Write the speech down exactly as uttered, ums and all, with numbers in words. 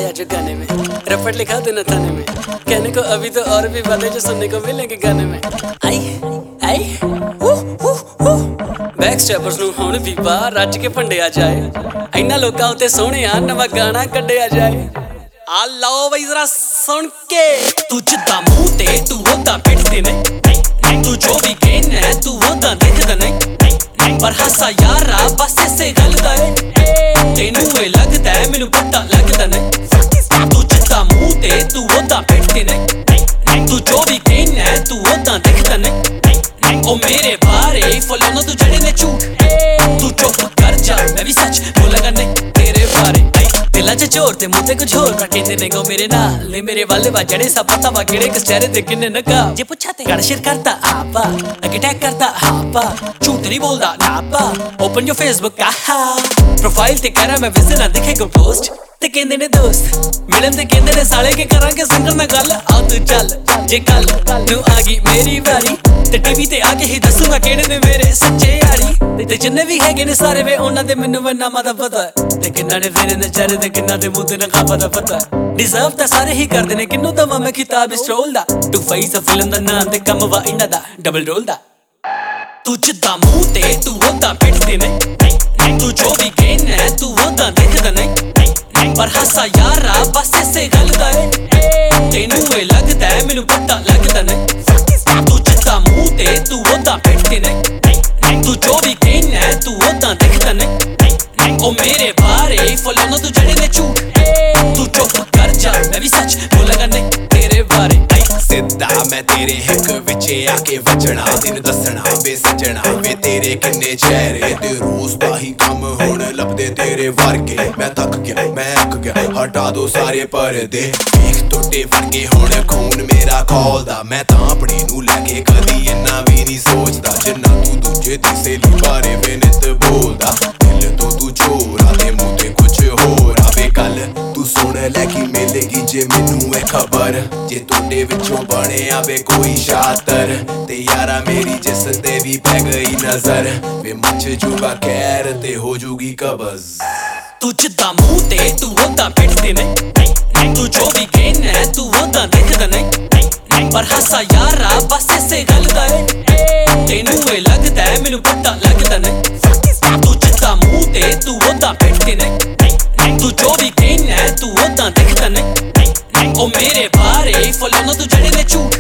आ जो गाने में, रफट लिखा देना थाने में, कहने को अभी तो और भी बातें जो सुनने को मिलेंगे गाने में। आई आई बैक स्टैपर्स ਨੂੰ ਹੁਣ ਵੀ ਬਾਹਰ ਰੱਜ ਕੇ ਭੰਡਿਆ ਜਾਏ, ਇੰਨਾ ਲੋਕਾਂ ਉੱਤੇ ਸੋਹਣਿਆ ਨਵਾਂ ਗਾਣਾ ਕੱਢਿਆ ਜਾਏ। ਆ ਲਓ ਬਈ ਜ਼ਰਾ ਸੁਣ ਕੇ, ਤੂੰ ਜਿੱਦਾਂ ਮੂੰਹ ਤੇ ਤੂੰ ਉਹਦਾ ਪਿੱਟਦੇ ਨੇ, ਤੂੰ ਜੋ ਵੀ ਕਹਿਣਾ ਤੂੰ ਉਹਦਾ ਦਿਖਦਾ ਨਹੀਂ, ਪਰ ਹਾਸਾ ਯਾਰਾ ਬਸ ਇਸੇ ਗੱਲ ਦਾ ਏ, ਤੈਨੂੰ ਇਹ ਲੱਗਦਾ ਮੈਨੂੰ ਪਤਾ ਲੱਗਦਾ ਨਹੀਂ। ਤੂੰ ਜਿੱਦਾਂ ਮੂੰਹ ਤੇ ਤੂੰ ਉਹਦਾ ਪਿੱਟਦੇ ਨੇ, ਤੂੰ ਜੋ ਵੀ ਕਹਿਣਾ ਤੂੰ ਉਹਦਾ ਦਿਖਦਾ ਨਹੀਂ, ओ मेरे बारे फॉलो ना तू जड़े ने झूठ, तू चुप कर जा मैं भी सच बोलेगा नहीं तेरे बारे। दिला च जोर ते मुंह ते कुछ होर कहते ने गो मेरे नाल ने मेरे वाले वा जड़े सा पता वा केड़े किस चेहरे ते किन्ने नकाब, जे पुछा ते गड़ शेर करता आपा अटैक करता आपा, झूठ नहीं बोलदा नापा। ओपन योर फेसबुक आहा प्रोफाइल ते करा मैं विज़न ना दिखे को पोस्ट, ते कहंदे ने दोस्त मिलन ते कहंदे ने साले के करांगे संगर ना गल। आ तू चल जे कल नू आ गई मेरी बारी, ते टीवी ते आके ही दसूंगा केड़े ने मेरे सच्चे यारी, ते जिन्ने भी हैगे ने सारे वे उन्हां दे मैनू वे नामां दा पता है, ते किन्ना ने फेरे ने चेहरे ते किन्ना दे मुंह ते नकाबां दा पता है। डिजर्व तां सारे ही करदे ने किन्नू दवां मैं खिताब इस रोल दा, टू फेस अ फिल्म दा नाम ते कम वा इन्हां दा डबल रोल दा। तू जिद्दां मूंह ते तू ओदा पिटदे ने, तू जो भी कहना तू ओदा दिखदा नहीं, पर हासा यारा बस इसे गल दा ए, तैनू ए लगदा मैनू पता लगदा नहीं। तू जिद्दां मूंह ते तू ओदा पिटदे ने, तू जो भी कहना तू ओदा दिखदा नहीं, ओ मेरे बारे फॉलो ना तू जड़े ने झूठ, तू चुप कर जा मैं भी सच बोलेगा नहीं तेरे बारे। सिद्धा मैं तेरे हिक विचे आके वजना, तेनू दसना वे सजना वे तेरे किन्ने चेहरे ते रोज दा ही कम हुण लभदे तेरे वर्गे। मैं थक गया मैं अक गया हटा दो सारे पर्दे, देख टुटे वर्गे हुण खून मेरा खौलदा, मैं तां अपनी नू लैके कदी इन्ना भी नहीं सोचदा, जिन्ना तू दूजे दी सहेली बारे वे नित बोलदा। दिल तो तू चोरा ते मूंह ते कुछ होर आवे गल, तू सुन लैकी मिलेगी जे मैनू ए खबर, जे तोड़े विचों बने आवे कोई शातर, ते यारा मेरी जिस ते भी पै गई नजर, वे मच जूगा खैर ते हो जूगी कब्ज़। तू जिद्दां मूंह ते तू ओदा पिटदे ने, तू जो भी कहना तू ओदा दिखदा नहीं, पर हासा यारा बस इसे गल दा ए, तैनू ए लगदा मैनू पता लगदा नहीं। तू जिद्दां मूंह ते तू ओदा पिटदे ने, तू जो भी कहना तू ओदा दिखदा नहीं, ओ मेरे बारे फॉलो ना तू जड़े ने झूठ,